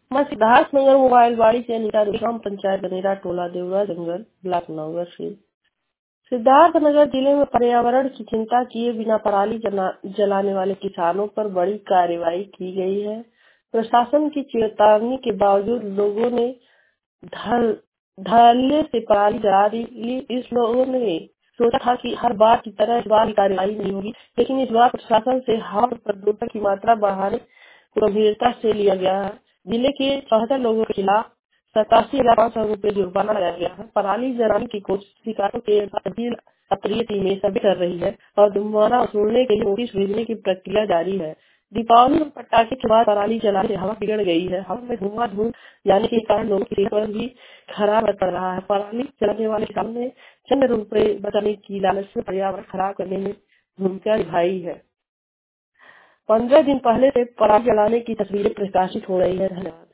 मैं सिद्धार्थ नगर मोबाइल बाड़ी से अनिता ग्राम पंचायत गनेरा टोला देवरा जंगल ब्लॉक नगर से। सिद्धार्थ नगर जिले में पर्यावरण की चिंता किए बिना पराली जलाने वाले किसानों पर बड़ी कार्रवाई की गई है। प्रशासन की चेतावनी के बावजूद लोगों ने धड़ल्ले से पराली जला दी। इस लोगों ने सोचा था कि हर बार की तरह इस बार की कार्रवाई नहीं होगी, लेकिन इस बार प्रशासन से हवा में प्रदूषण की मात्रा बढ़ाने को गंभीरता से लिया गया है। जिले के 74 लोगों के खिलाफ 87,500 रूपये जुर्माना लगाया गया है। पराली जलाने की कोशिश शिकायतों के अप्रिय टीमें सभी कर रही है और जुर्माना वसूलने के लिए नोटिस भेजने की प्रक्रिया जारी है। दीपावली में पटाखे के बाद पराली जलाने से हवा बिगड़ गई है। हवा में धुआं जाने के कारण लोगों की सेहत पर भी खराब पड़ रहा है। पराली जलाने वाले किसानों ने चंद रुपए बचाने की लालच में पर्यावरण खराब करने में भूमिका निभाई है। 15 दिन पहले से पराली जलाने की तस्वीरें प्रकाशित हो रही है। धन्यवाद।